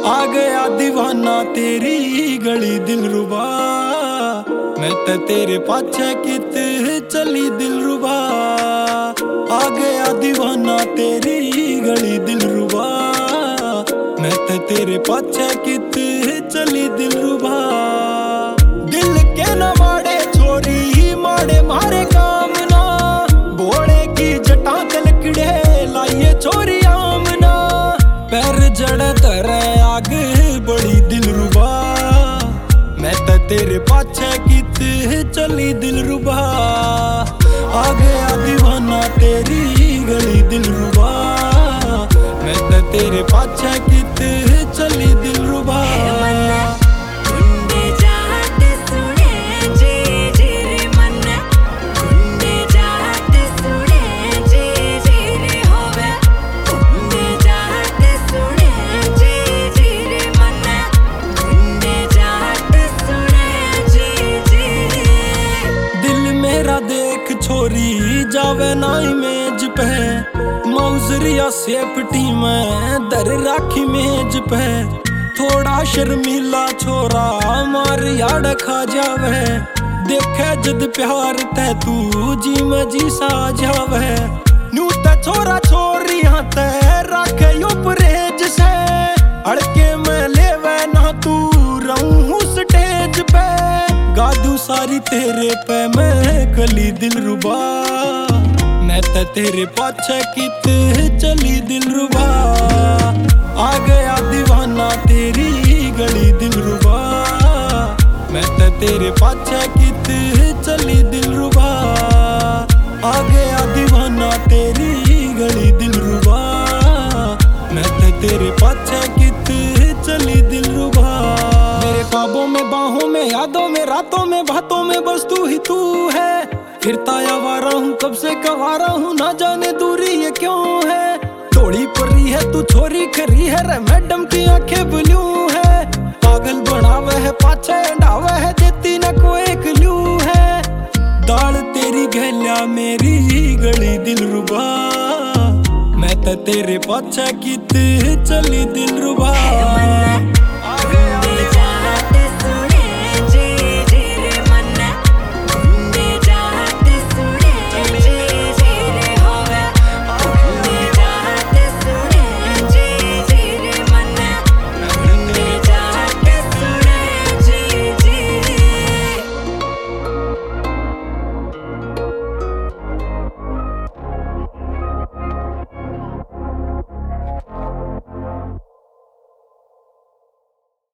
आ गया दीवाना तेरी गली दिलरुबा, मैं तो तेरे पाछे कित चली दिलरुबा। आ गया दीवाना तेरी गली दिलरुबा, मैं तो तेरे पाछे कित चली दिलरुबा। दिल के न माड़े छोरी माड़े मारे काम ना, बोले की जटा कलकड़े लाइए छोरी आमना। पैर जड़ धरे आग बड़ी दिलरुबा, मैं तो तेरे पाछे कित चली दिलरुबा। आ गया दीवाना तेरी गली दिलरुबा, मैं तो तेरे पाछे कित चली दिलरुबा। देख छोरी जावे ना इमेज पे, मौजरिया सेफ्टी में दर राखी मेज पे। थोड़ा शर्मीला छोरा मार याड खा जावे, देखे जद प्यार ते तू जी में जी सा जावे। न्यू ते छोरा छोरी ते राखे यो परहेज से, अड़के में लेवे ना तू रहूं स्टेज पे। गादू सारी तेरे पे मैं कली दिलरुबा, मैं तो तेरे पाछे कित चली दिलरुबा। आ गया दीवाना तेरी गली दिलरुबा, मैं तो तेरे पाछे कित चली दिलरुबा। आ गया दीवाना तेरी गली दिलरुबा, मैं तो तेरे पाछे कित चली दिलरुबा। मेरे ख्वाबों में बाहों में यादों में रातों में बातों में बस तू ही तू है। फिरता आवारा हूँ कब से कवारा हूँ, ना जाने दूरी ये क्यों है। थोड़ी परी है तू छोरी खरी है रे, मैडम की आंखें ब्लू है। पागल बनावे है पाछे डावे है, देती ना कोई क्लू है। दाल तेरी गहल्या मेरी गली दिलरुबा, मैं तो तेरे पाछे कित चली दिलरुबा।